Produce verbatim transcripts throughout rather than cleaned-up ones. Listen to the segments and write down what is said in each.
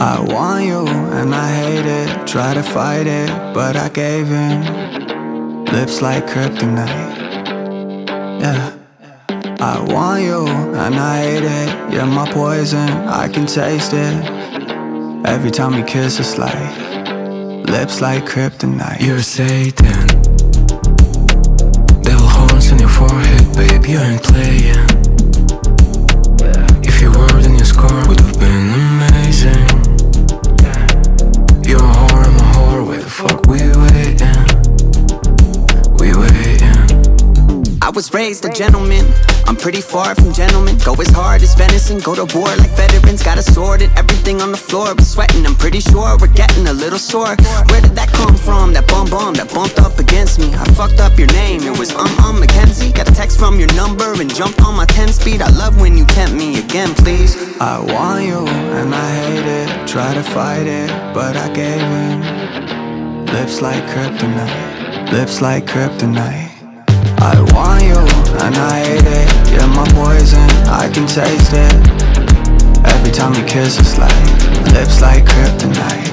I want you and I hate it, try to fight it, but I gave in. Lips like kryptonite, yeah. I want you and I hate it, you're my poison, I can taste it. Every time we kiss it's like lips like kryptonite. You're Satan, devil horns in your forehead, babe, you ain't playing. If your word and your score would have been amazing. You're a whore, I'm a whore, where the fuck we waiting? We waiting. I was raised a gentleman, I'm pretty far from gentlemen. Go as hard as venison, go to war like veterans. Got a sword and everything on the floor, but sweating, I'm pretty sure we're getting a little sore. Where did that come from, that bum bum that bumped up against me? I fucked up your name, it was um um Mackenzie. Got a text from your number and jumped on my ten speed. I love when you tempt me again, please. I want you and I hate it, try to fight it, but I gave in. Lips like kryptonite, lips like kryptonite. I want you and I hate it, you're my poison, I can taste it. Every time we kiss it's like lips like kryptonite.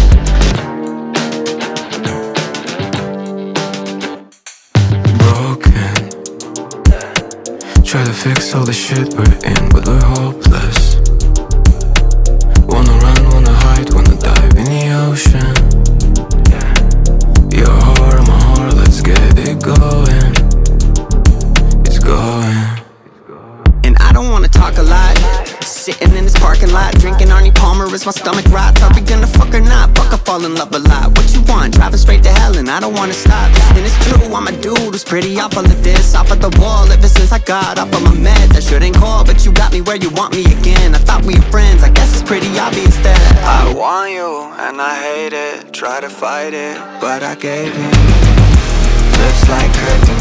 Broken, try to fix all the shit we're in, but we're hopeless. Wanna run, wanna hide, wanna dive in the ocean. You're a whore, I'm a whore, let's get it going. It's going. And I don't wanna talk a lot, sitting in this parking lot, drinking Arnie Palmer as my stomach rots. Are we gonna fuck or not? Fuck, I fall in love a lot. What you want? Driving straight to hell and I don't wanna stop. And it's true, I'm a dude who's pretty off all of this, off of the wall ever since I got off of my meds. I shouldn't call, but you got me where you want me again. I thought we were friends, I guess it's pretty obvious that I want you and I hate it, try to fight it, but I gave in. Lips like kryptonite.